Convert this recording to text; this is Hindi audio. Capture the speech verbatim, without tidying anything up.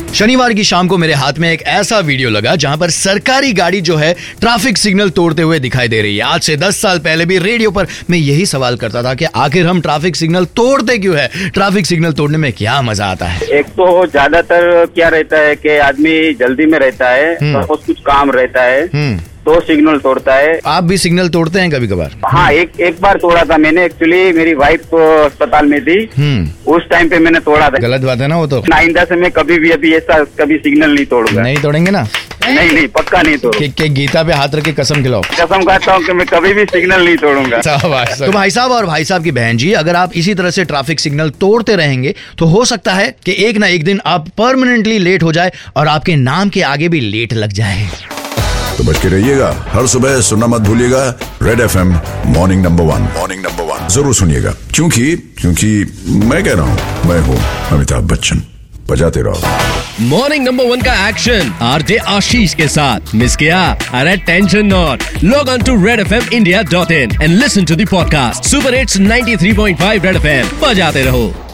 शनिवार की शाम को मेरे हाथ में एक ऐसा वीडियो लगा जहां पर सरकारी गाड़ी जो है ट्रैफिक सिग्नल तोड़ते हुए दिखाई दे रही है। आज से दस साल पहले भी रेडियो पर मैं यही सवाल करता था कि आखिर हम ट्रैफिक सिग्नल तोड़ते क्यों है, ट्रैफिक सिग्नल तोड़ने में क्या मजा आता है। एक तो ज्यादातर क्या रहता है कि आदमी जल्दी में रहता है, बहुत कुछ काम रहता है तो सिग्नल तोड़ता है। आप भी सिग्नल तोड़ते हैं कभी कभार? हाँ, एक एक बार तोड़ा था मैंने। एक्चुअली मेरी वाइफ तो अस्पताल में थी, उस टाइम पे मैंने तोड़ा था। गलत बात है ना वो तो। आइंदा से मैं कभी भी अभी ऐसा कभी सिग्नल नहीं तोड़ूंगा। नहीं तोड़ेंगे ना? नहीं नहीं, पक्का नहीं तोड़ूंगा। कि, कि गीता पे हाथ रख के कसम खिलाओ। कसम खाता हूँ कि मैं कभी भी सिग्नल नहीं तोड़ूंगा। तो भाई साहब और भाई साहब की बहन जी, अगर आप इसी तरह से ट्रैफिक सिग्नल तोड़ते रहेंगे तो हो सकता है कि एक ना एक दिन आप परमानेंटली लेट हो जाए और आपके नाम के आगे भी लेट लग जाए। तो बच के रहिएगा, हर सुबह सुनना मत भूलिएगा Red F M morning number one. Morning number one जरूर सुनिएगा, क्योंकि क्योंकि मैं कह रहा हूँ, मैं हूँ अमिताभ बच्चन। बजाते रहो। मॉर्निंग नंबर वन का एक्शन आरजे आशीष के साथ मिस किया? अरे tension not, log on to Red F M India dot in and listen to the podcast super hits ninety three point five Red F M. बजाते रहो।